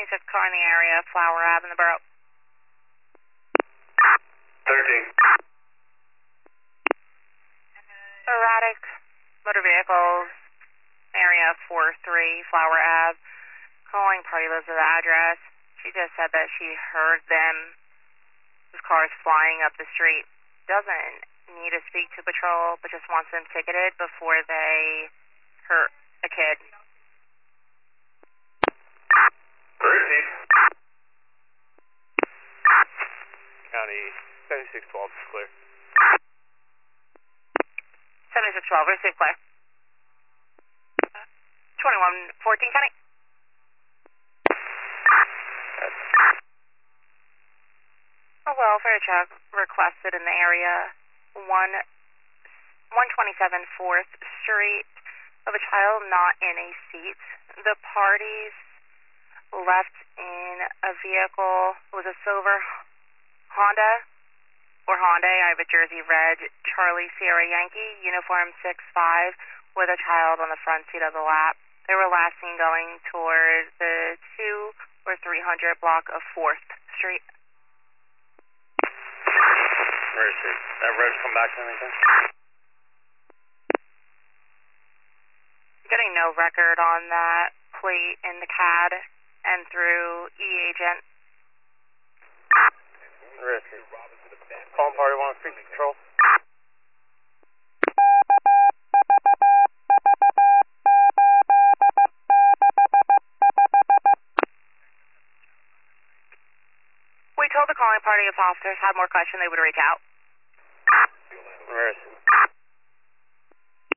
26 car in the area, Flower Ave in the borough. 13. Erratic motor vehicles, area 43, Flower Ave. Calling party lives at the address. She just said that she heard them, those cars flying up the street. Doesn't need to speak to patrol, but just wants them ticketed before they hurt a kid. County 7612 is clear. 7612, receive clear. 2114 County. A welfare check requested in the area 127 4th Street of a child not in a seat. The parties left in a vehicle. It was a silver Honda or Hyundai. I have a Jersey red Charlie Sierra Yankee, uniform 6'5", with a child on the front seat of the lap. They were last seen going toward the 2 or 300 block of 4th Street. Where is it? That road come back to anything? Getting no record on that plate in the CAD and through E-Agent. Where is it? Calling party, want to speak to control? We told the calling party if officers had more questions, they would reach out.